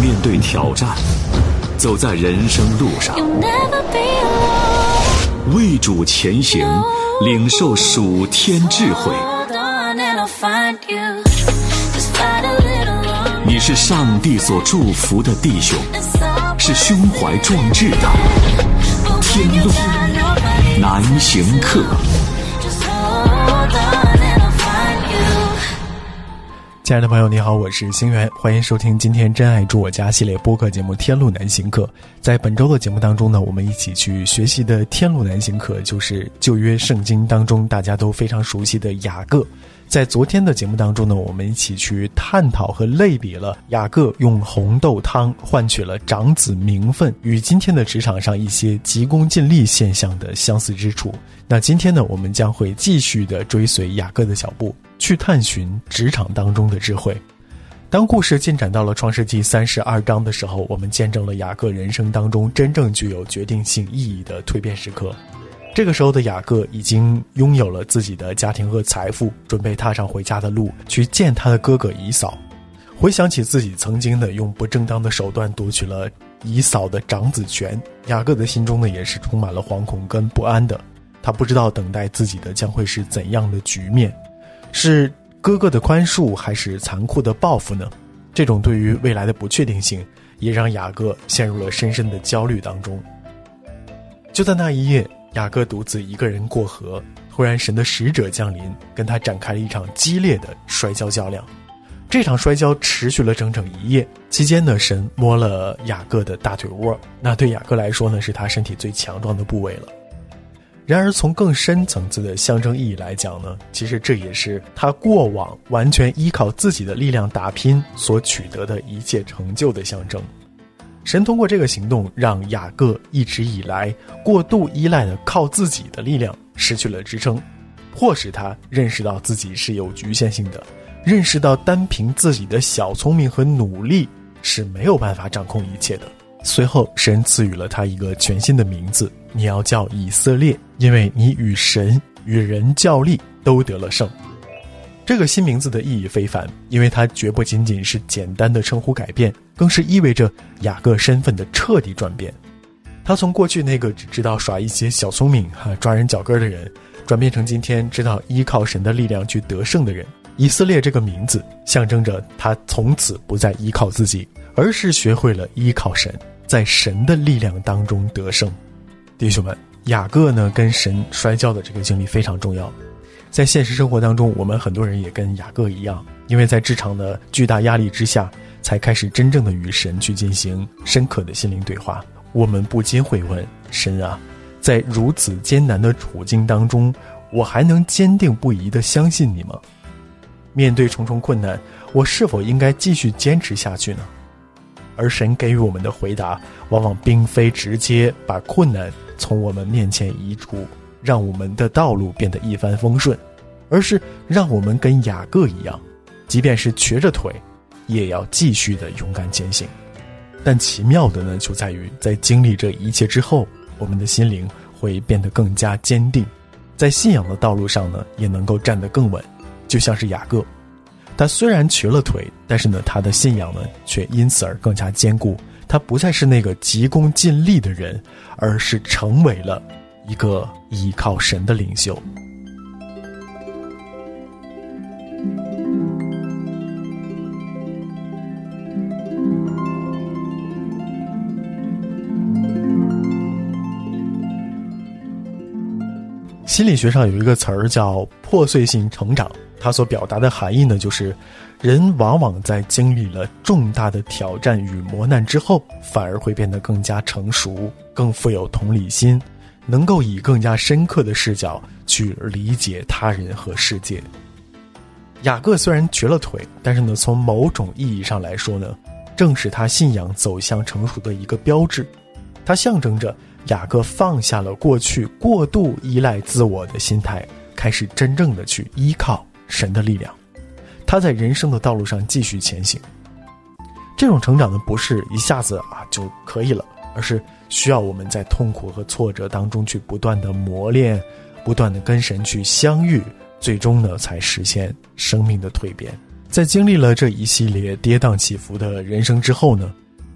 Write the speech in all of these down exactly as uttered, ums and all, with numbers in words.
面对挑战，走在人生路上，为主前行，领受属天智慧。你是上帝所祝福的弟兄，是胸怀壮志的天路难行客。 亲爱的朋友你好，我是星源，欢迎收听今天真爱住我家系列播客节目天路难行客。在本周的节目当中呢，我们一起去学习的天路难行客就是旧约圣经当中大家都非常熟悉的雅各。在昨天的节目当中呢，我们一起去探讨和类比了雅各用红豆汤换取了长子名分与今天的职场上一些急功近利现象的相似之处。那今天呢，我们将会继续的追随雅各的脚步，去探寻职场当中的智慧。当故事进展到了创世纪三十二章的时候，我们见证了雅各人生当中真正具有决定性意义的蜕变时刻。这个时候的雅各已经拥有了自己的家庭和财富，准备踏上回家的路，去见他的哥哥以扫。回想起自己曾经的用不正当的手段夺取了以扫的长子权，雅各的心中呢也是充满了惶恐跟不安的。他不知道等待自己的将会是怎样的局面，是哥哥的宽恕还是残酷的报复呢？这种对于未来的不确定性也让雅各陷入了深深的焦虑当中。就在那一夜，雅各独自一个人过河，突然神的使者降临，跟他展开了一场激烈的摔跤较量。这场摔跤持续了整整一夜，期间呢，神摸了雅各的大腿窝，那对雅各来说呢，是他身体最强壮的部位了。然而从更深层次的象征意义来讲呢，其实这也是他过往完全依靠自己的力量打拼所取得的一切成就的象征。神通过这个行动，让雅各一直以来过度依赖的靠自己的力量失去了支撑，迫使他认识到自己是有局限性的，认识到单凭自己的小聪明和努力是没有办法掌控一切的。随后神赐予了他一个全新的名字，你要叫以色列，因为你与神与人较力都得了胜。这个新名字的意义非凡，因为它绝不仅仅是简单的称呼改变，更是意味着雅各身份的彻底转变。他从过去那个只知道耍一些小聪明、啊、抓人脚跟的人，转变成今天知道依靠神的力量去得胜的人。以色列这个名字象征着他从此不再依靠自己，而是学会了依靠神，在神的力量当中得胜。弟兄们，雅各呢跟神摔跤的这个经历非常重要。在现实生活当中，我们很多人也跟雅各一样，因为在职场的巨大压力之下，才开始真正的与神去进行深刻的心灵对话。我们不禁会问，神啊，在如此艰难的处境当中，我还能坚定不移地相信你吗？面对重重困难，我是否应该继续坚持下去呢？而神给予我们的回答，往往并非直接把困难从我们面前移除，让我们的道路变得一帆风顺，而是让我们跟雅各一样，即便是瘸着腿，也要继续的勇敢前行。但奇妙的呢，就在于在经历这一切之后，我们的心灵会变得更加坚定，在信仰的道路上呢，也能够站得更稳。就像是雅各，他虽然瘸了腿，但是呢，他的信仰呢，却因此而更加坚固。他不再是那个急功近利的人，而是成为了一个依靠神的领袖。心理学上有一个词儿叫破碎性成长，它所表达的含义呢，就是人往往在经历了重大的挑战与磨难之后，反而会变得更加成熟，更富有同理心，能够以更加深刻的视角去理解他人和世界。雅各虽然瘸了腿，但是呢，从某种意义上来说呢，正是他信仰走向成熟的一个标志。它象征着雅各放下了过去过度依赖自我的心态，开始真正的去依靠神的力量。他在人生的道路上继续前行。这种成长呢，不是一下子啊就可以了，而是需要我们在痛苦和挫折当中去不断的磨练，不断的跟神去相遇，最终呢才实现生命的蜕变。在经历了这一系列跌宕起伏的人生之后呢，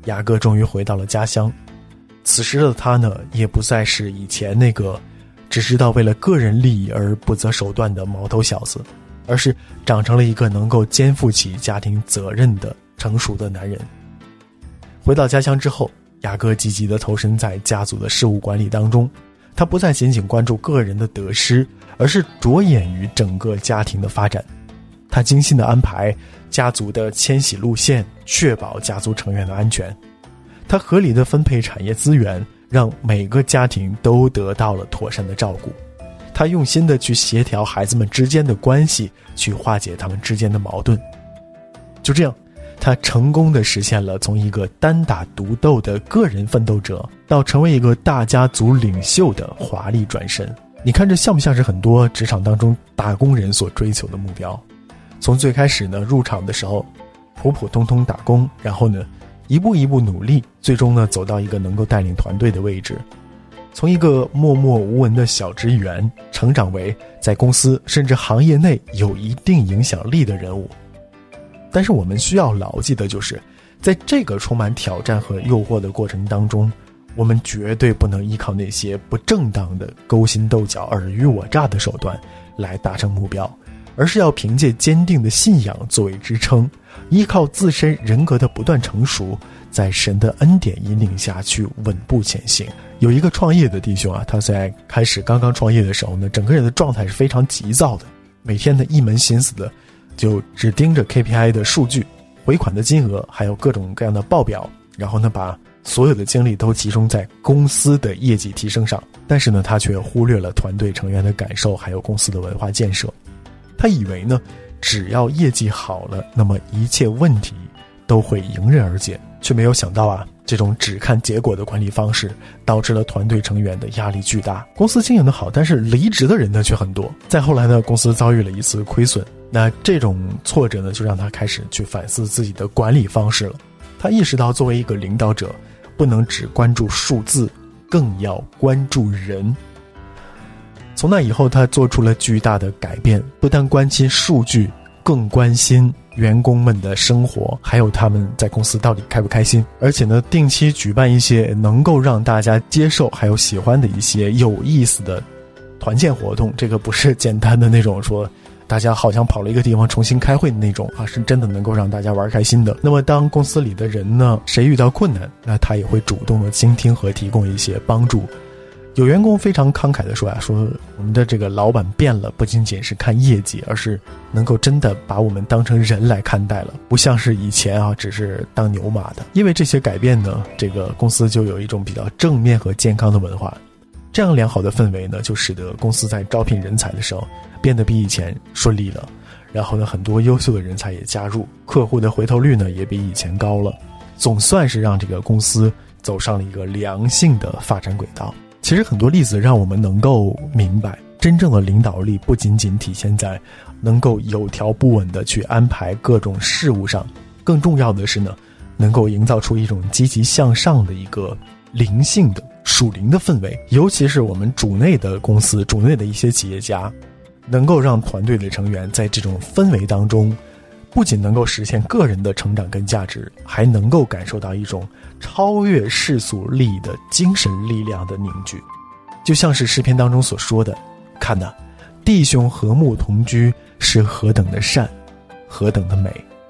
雅各终于回到了家乡。此时的他呢，也不再是以前那个只知道为了个人利益而不择手段的毛头小子，而是长成了一个能够肩负起家庭责任的成熟的男人。回到家乡之后，雅各积极地投身在家族的事务管理当中，他不再仅仅关注个人的得失，而是着眼于整个家庭的发展。他精心地安排家族的迁徙路线，确保家族成员的安全。他合理地分配产业资源，让每个家庭都得到了妥善的照顾。他用心地去协调孩子们之间的关系，去化解他们之间的矛盾。就这样，他成功地实现了从一个单打独斗的个人奋斗者，到成为一个大家族领袖的华丽转身。你看这像不像是很多职场当中打工人所追求的目标？从最开始呢，入场的时候普普通通打工，然后呢一步一步努力，最终呢走到一个能够带领团队的位置。从一个默默无闻的小职员，成长为在公司甚至行业内有一定影响力的人物。但是我们需要牢记的就是，在这个充满挑战和诱惑的过程当中，我们绝对不能依靠那些不正当的勾心斗角、尔虞我诈的手段来达成目标，而是要凭借坚定的信仰作为支撑，依靠自身人格的不断成熟，在神的恩典引领下去稳步前行。有一个创业的弟兄啊，他在开始刚刚创业的时候呢，整个人的状态是非常急躁的，每天呢一门心思的就只盯着 K P I 的数据、回款的金额，还有各种各样的报表，然后呢把所有的精力都集中在公司的业绩提升上。但是呢他却忽略了团队成员的感受，还有公司的文化建设。他以为呢只要业绩好了，那么一切问题都会迎刃而解，却没有想到啊，这种只看结果的管理方式导致了团队成员的压力巨大。公司经营的好，但是离职的人呢却很多。再后来呢，公司遭遇了一次亏损，那这种挫折呢就让他开始去反思自己的管理方式了。他意识到作为一个领导者，不能只关注数字，更要关注人。从那以后，他做出了巨大的改变，不但关心数据，更关心员工们的生活，还有他们在公司到底开不开心。而且呢，定期举办一些能够让大家接受还有喜欢的一些有意思的团建活动。这个不是简单的那种说大家好像跑了一个地方重新开会的那种啊，是真的能够让大家玩开心的。那么当公司里的人呢，谁遇到困难，那他也会主动的倾听和提供一些帮助。有员工非常慷慨的说啊，说我们的这个老板变了，不仅仅是看业绩，而是能够真的把我们当成人来看待了，不像是以前啊只是当牛马的。因为这些改变呢，这个公司就有一种比较正面和健康的文化。这样良好的氛围呢，就使得公司在招聘人才的时候变得比以前顺利了。然后呢，很多优秀的人才也加入，客户的回头率呢也比以前高了，总算是让这个公司走上了一个良性的发展轨道。其实很多例子让我们能够明白，真正的领导力不仅仅体现在能够有条不紊地去安排各种事务上，更重要的是呢，能够营造出一种积极向上的一个灵性的属灵的氛围。尤其是我们主内的公司，主内的一些企业家，能够让团队的成员在这种氛围当中，不仅能够实现个人的成长跟价值，还能够感受到一种超越世俗利益的精神力量的凝聚。就像是诗篇当中所说的，看哪，弟兄和睦同居是何等的善，何等的美。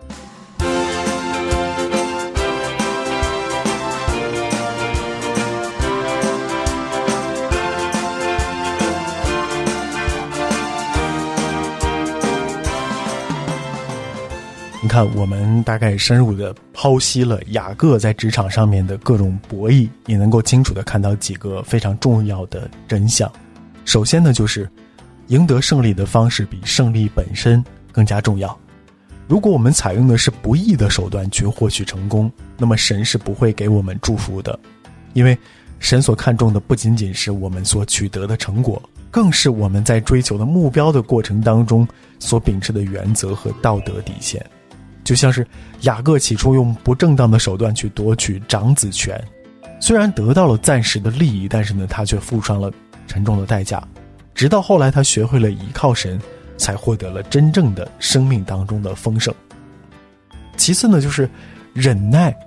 你看，我们大概深入的剖析了雅各在职场上面的各种博弈，也能够清楚的看到几个非常重要的真相。首先呢，就是赢得胜利的方式比胜利本身更加重要。如果我们采用的是不义的手段去获取成功，那么神是不会给我们祝福的。因为神所看重的不仅仅是我们所取得的成果，更是我们在追求的目标的过程当中所秉持的原则和道德底线。就像是雅各起初用不正当的手段去夺取长子权，虽然得到了暂时的利益，但是呢，他却付上了沉重的代价。直到后来他学会了依靠神，才获得了真正的生命当中的丰盛。其次呢，就是忍耐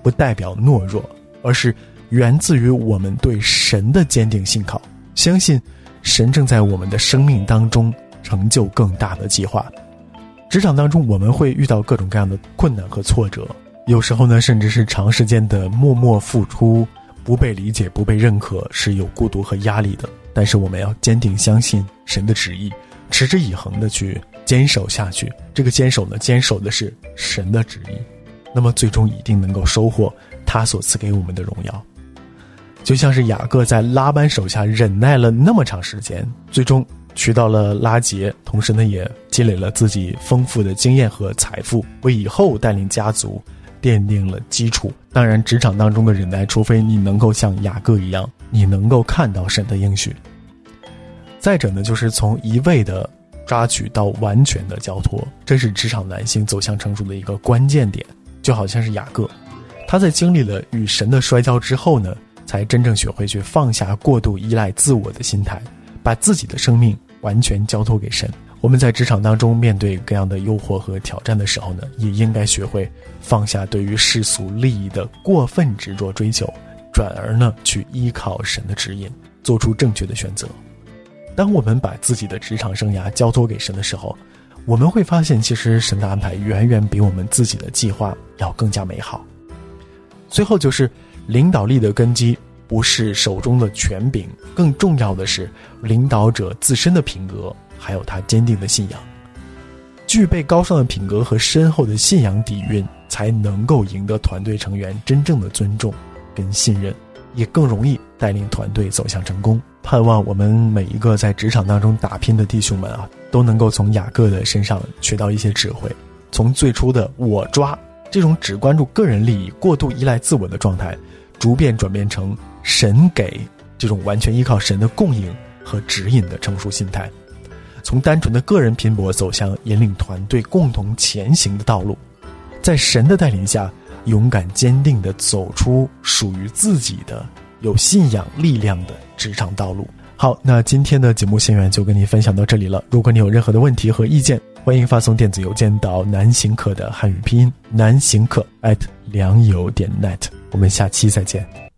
不代表懦弱，而是源自于我们对神的坚定信靠，相信神正在我们的生命当中成就更大的计划。职场当中我们会遇到各种各样的困难和挫折，有时候呢，甚至是长时间的默默付出，不被理解，不被认可，是有孤独和压力的。但是我们要坚定相信神的旨意，持之以恒的去坚守下去。这个坚守呢，坚守的是神的旨意，那么最终一定能够收获他所赐给我们的荣耀。就像是雅各在拉班手下忍耐了那么长时间，最终娶到了拉结，同时呢也积累了自己丰富的经验和财富，为以后带领家族奠定了基础。当然职场当中的忍耐，除非你能够像雅各一样，你能够看到神的应许。再者呢，就是从一味的抓取到完全的交托，这是职场男性走向成熟的一个关键点。就好像是雅各，他在经历了与神的摔跤之后呢，才真正学会去放下过度依赖自我的心态，把自己的生命完全交托给神。我们在职场当中面对各样的诱惑和挑战的时候呢，也应该学会放下对于世俗利益的过分执着追求，转而呢去依靠神的指引，做出正确的选择。当我们把自己的职场生涯交托给神的时候，我们会发现其实神的安排远远比我们自己的计划要更加美好。最后就是领导力的根基不是手中的权柄，更重要的是领导者自身的品格，还有他坚定的信仰。具备高尚的品格和深厚的信仰底蕴，才能够赢得团队成员真正的尊重跟信任，也更容易带领团队走向成功。盼望我们每一个在职场当中打拼的弟兄们啊，都能够从雅各的身上学到一些智慧，从最初的我抓这种只关注个人利益、过度依赖自我的状态，逐渐转变成神给这种完全依靠神的供应和指引的成熟心态，从单纯的个人拼搏走向引领团队共同前行的道路，在神的带领下，勇敢坚定地走出属于自己的有信仰力量的职场道路。好，那今天的节目心愿就跟你分享到这里了。如果你有任何的问题和意见，欢迎发送电子邮件到南行客的汉语拼音南行客 at 良友点 net。我们下期再见。